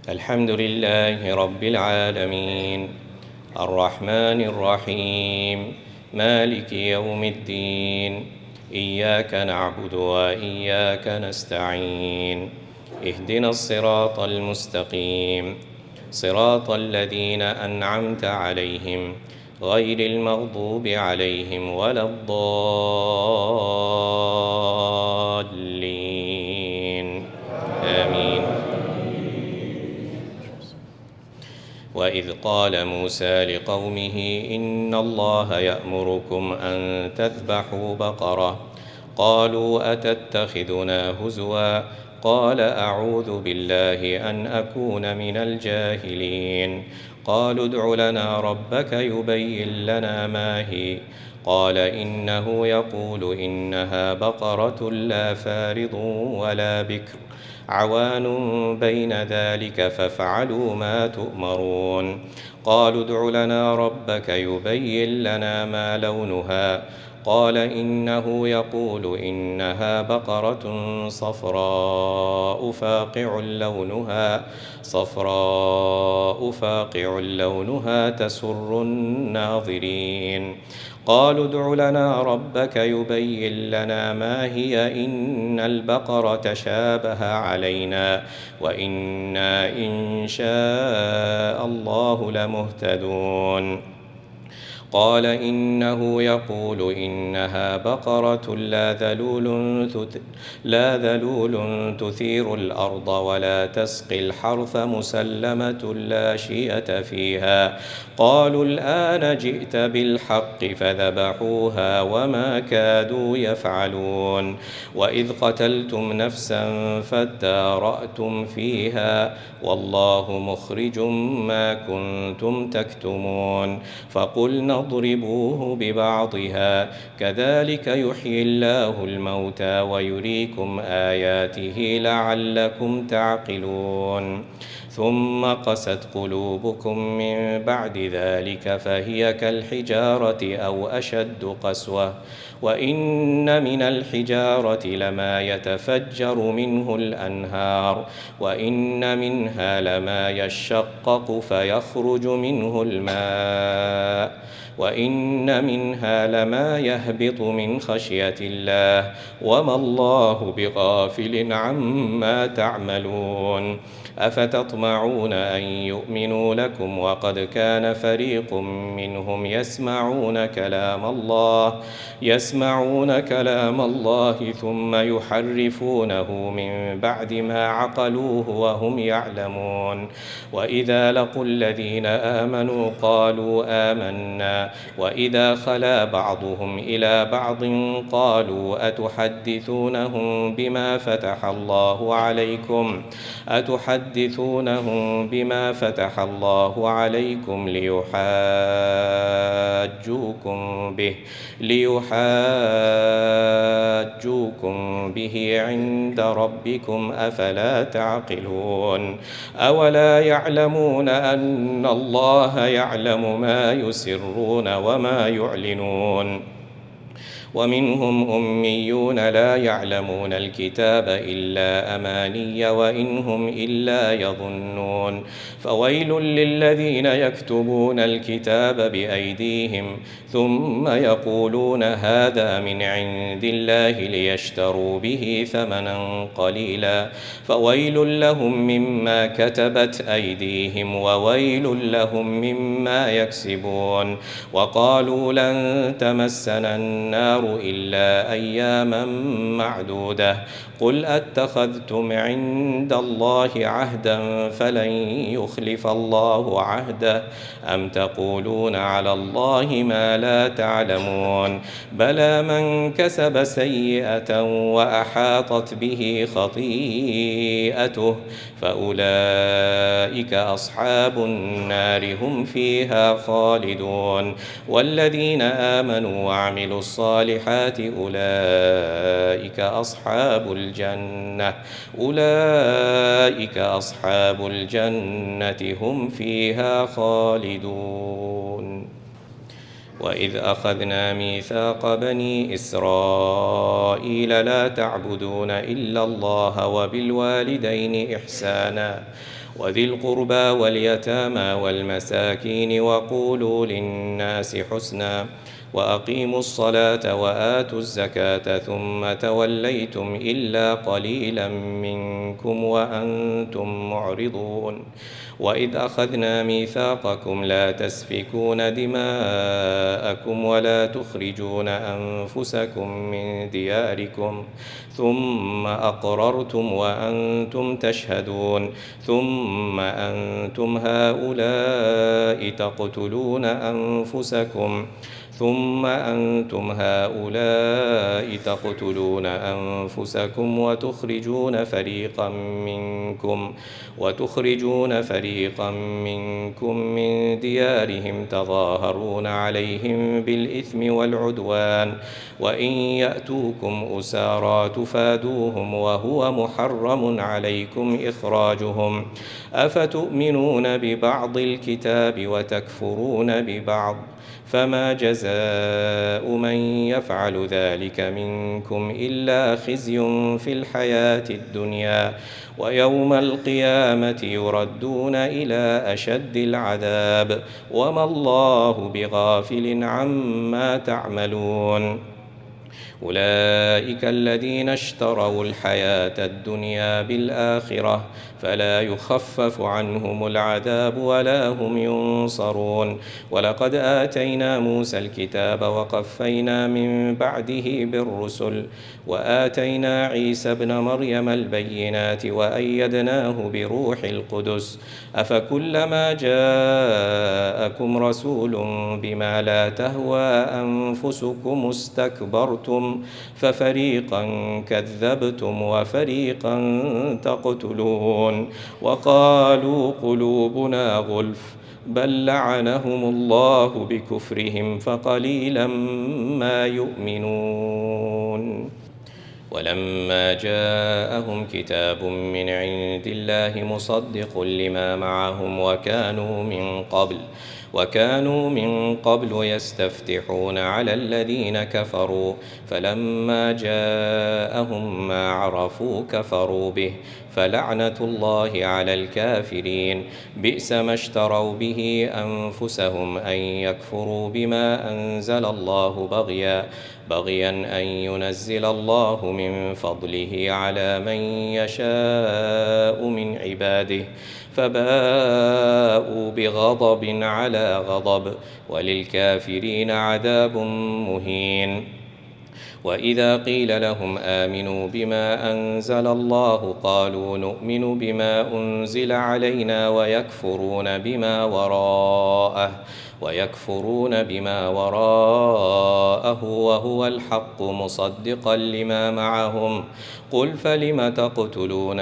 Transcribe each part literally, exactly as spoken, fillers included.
الحمد لله رب العالمين الرحمن الرحيم مالك يوم الدين إياك نعبد وإياك نستعين اهدنا الصراط المستقيم صراط الذين أنعمت عليهم غير المغضوب عليهم ولا الضالين آمين. وإذ قال موسى لقومه إن الله يأمركم أن تذبحوا بقرة قالوا أتتخذنا هزوا قال أعوذ بالله أن أكون من الجاهلين قالوا ادع لنا ربك يبين لنا ما هي قال إنه يقول إنها بقرة لا فارض ولا بكر عوان بين ذلك فافعلوا ما تؤمرون قالوا ادع لنا ربك يبين لنا ما لونها قال إنه يقول إنها بقرة صفراء فاقع لونها صفراء فاقع لونها تسر الناظرين قالوا ادع لنا ربك يبين لنا ما هي إن البقرة شابه علينا وإنا إن شاء الله لمهتدون قال إنه يقول إنها بقرة لا ذلول, لا ذلول تثير الأرض ولا تسقي الحرث مسلمة لا شية فيها قالوا الآن جئت بالحق فذبحوها وما كادوا يفعلون وإذ قتلتم نفسا فادارأتم فيها والله مخرج ما كنتم تكتمون فقلنا اضربوه ببعضها كذلك يحيي الله الموتى ويريكم آياته لعلكم تعقلون ثم قست قلوبكم من بعد ذلك فهي كالحجارة أو أشد قسوة وإن من الحجارة لما يتفجر منه الأنهار وإن منها لما يشقق فيخرج منه الماء وإن منها لما يهبط من خشية الله وما الله بغافل عما تعملون أفتطمعون أن يؤمنوا لكم وقد كان فريق منهم يسمعون كلام الله يسمعون كلام الله ثم يحرفونه من بعد ما عقلوه وهم يعلمون وإذا لقوا الذين آمنوا قالوا آمنا وإذا خلا بعضهم إلى بعض قالوا أتحدثونهم بما فتح الله عليكم أتحدثونهم بما فتح الله عليكم ليحاجوكم به ليحاجوكم به عند ربكم أفلا تعقلون أولا يعلمون أن الله يعلم ما يسرون وما يعلنون ومنهم أميون لا يعلمون الكتاب إلا أماني وإن هم إلا يظنون فويل للذين يكتبون الكتاب بأيديهم ثم يقولون هذا من عند الله ليشتروا به ثمنا قليلا فويل لهم مما كتبت أيديهم وويل لهم مما يكسبون وقالوا لن تمسنا النار إلا أياما معدودة قل أتخذتم عند الله عهدا فلن يخلف الله عهده أم تقولون على الله ما لا تعلمون بلى من كسب سيئة وأحاطت به خطيئته فأولئك أصحاب النار هم فيها خالدون والذين آمنوا وعملوا الصالحات أولئك أصحاب الجنة أولئك أصحاب الجنة هم فيها خالدون وإذ أخذنا ميثاق بني إسرائيل لا تعبدون إلا الله وبالوالدين إحسانا وذي القربى واليتامى والمساكين وقولوا للناس حسنا وأقيموا الصلاة وآتوا الزكاة ثم توليتم إلا قليلا منكم وأنتم معرضون وإذ أخذنا ميثاقكم لا تسفكون دماءكم ولا تخرجون أنفسكم من دياركم ثم أقررتم وأنتم تشهدون ثم أنتم هؤلاء تقتلون أنفسكم ثم أنتم هؤلاء تقتلون أنفسكم وتخرجون فريقا منكم وتخرجون فريقا منكم من ديارهم تظاهرون عليهم بالإثم والعدوان وإن يأتوكم أسارى تفادوهم وهو محرم عليكم إخراجهم أفتؤمنون ببعض الكتاب وتكفرون ببعض فما جزاء من يفعل ذلك منكم إلا خزي في الحياة الدنيا ويوم القيامة يردون إلى أشد العذاب وما الله بغافل عما تعملون أولئك الذين اشتروا الحياة الدنيا بالآخرة فلا يخفف عنهم العذاب ولا هم ينصرون ولقد آتينا موسى الكتاب وقفينا من بعده بالرسل وآتينا عيسى ابن مريم البينات وأيدناه بروح القدس أفكلما جاءكم رسول بما لا تهوى أنفسكم استكبرتم ففريقا كذبتم وفريقا تقتلون وقالوا قلوبنا غلف بل لعنهم الله بكفرهم فقليلا ما يؤمنون ولما جاءهم كتاب من عند الله مصدق لما معهم وكانوا من قبل وكانوا من قبل يستفتحون على الذين كفروا فلما جاءهم ما عرفوا كفروا به فلعنة الله على الكافرين بئس ما اشتروا به أنفسهم أن يكفروا بما أنزل الله بغيا بغيا أن ينزل الله من فضله على من يشاء من عباده فباءوا بغضب على غضب وللكافرين عذاب مهين وإذا قيل لهم آمنوا بما أنزل الله قالوا نؤمن بما أنزل علينا ويكفرون بما وراءه ويكفرون بما وراءه وهو الحق مصدقا لما معهم قل فلم تقتلون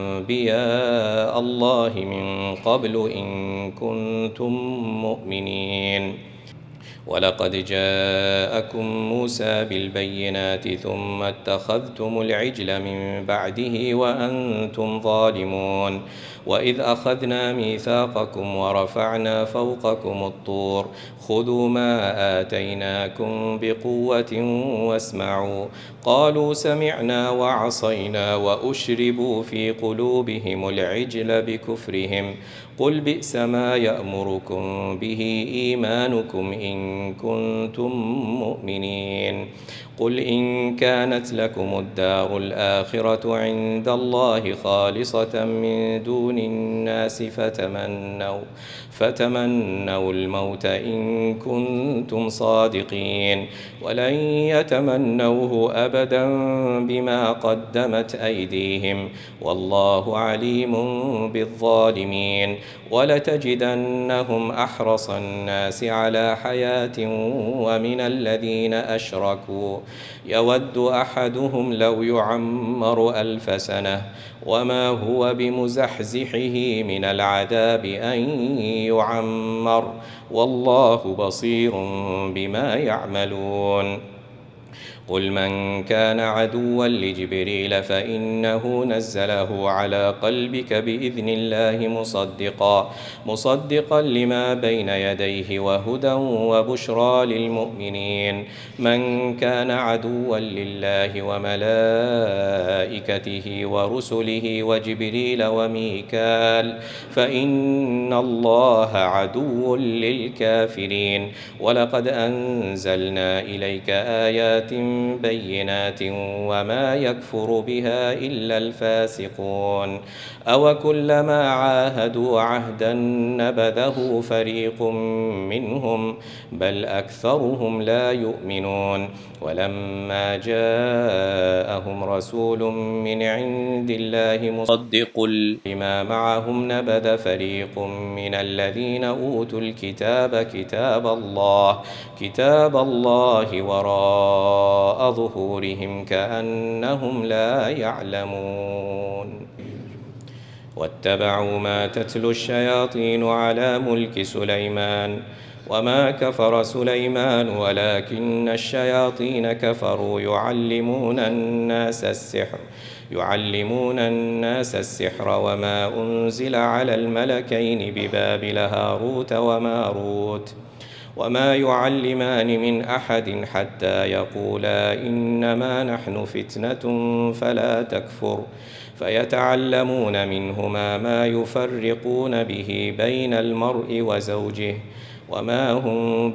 أنبياء الله من قبل إن كنتم مؤمنين ولقد جاءكم موسى بالبينات ثم اتخذتم العجل من بعده وأنتم ظالمون وإذ أخذنا ميثاقكم ورفعنا فوقكم الطور خذوا ما آتيناكم بقوة واسمعوا قالوا سمعنا وعصينا وأشربوا في قلوبهم العجل بكفرهم قل بئس ما يأمركم به إيمانكم إن كنتم مؤمنين قل إن كانت لكم الدار الآخرة عند الله خالصة من دون الناس فتمنوا فتمنوا الموت إن كنتم صادقين ولن يتمنوه أبدا بما قدمت أيديهم والله عليم بالظالمين ولتجدنهم أحرص الناس على حياة ومن الذين أشركوا يود أحدهم لو يعمر ألف سنة وما هو بمزحزحه من العذاب أن يعمر والله بصير بما يعملون قل من كان عدوا لجبريل فإنه نزله على قلبك بإذن الله مصدقا مصدقا لما بين يديه وهدى وبشرى للمؤمنين من كان عدوا لله وملائكته ورسله وجبريل وميكال فإن الله عدو للكافرين ولقد أنزلنا إليك آيات بينات وما يكفر بها إلا الفاسقون أو كلما عاهدوا عهدا نبذه فريق منهم بل أكثرهم لا يؤمنون ولما جاءهم رسول من عند الله مصدق لما معهم نبذ فريق من الذين أوتوا الكتاب كتاب الله كتاب الله وراء ظهورهم كأنهم لا يعلمون واتبعوا ما تتلو الشياطين على ملك سليمان وما كفر سليمان ولكن الشياطين كفروا يعلمون الناس السحر يعلمون الناس السحر وما أنزل على الملكين ببابل هاروت وماروت وما يعلمان من أحد حتى يقولا إنما نحن فتنة فلا تكفر فيتعلمون منهما ما يفرقون به بين المرء وزوجه وما هم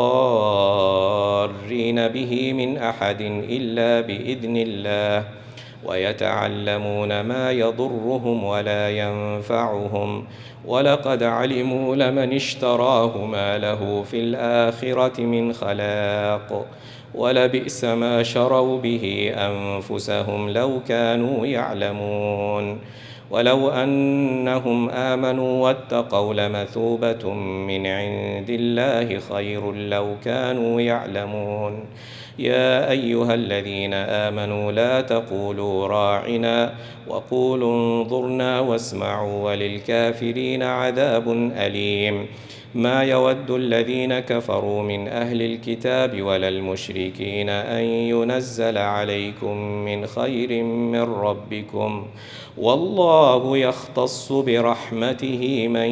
بضارين به من أحد إلا بإذن الله ويتعلمون ما يضرهم ولا ينفعهم ولقد علموا لمن اشتراه ما له في الآخرة من خلاق ولبئس ما شروا به أنفسهم لو كانوا يعلمون ولو أنهم آمنوا واتقوا لمثوبة من عند الله خير لو كانوا يعلمون يا أيها الذين آمنوا لا تقولوا راعنا وقولوا انظرنا واسمعوا وللكافرين عذاب أليم ما يود الذين كفروا من أهل الكتاب ولا المشركين أن ينزل عليكم من خير من ربكم والله يختص برحمته من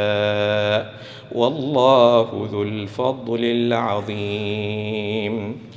يشاء والله ذو الفضل العظيم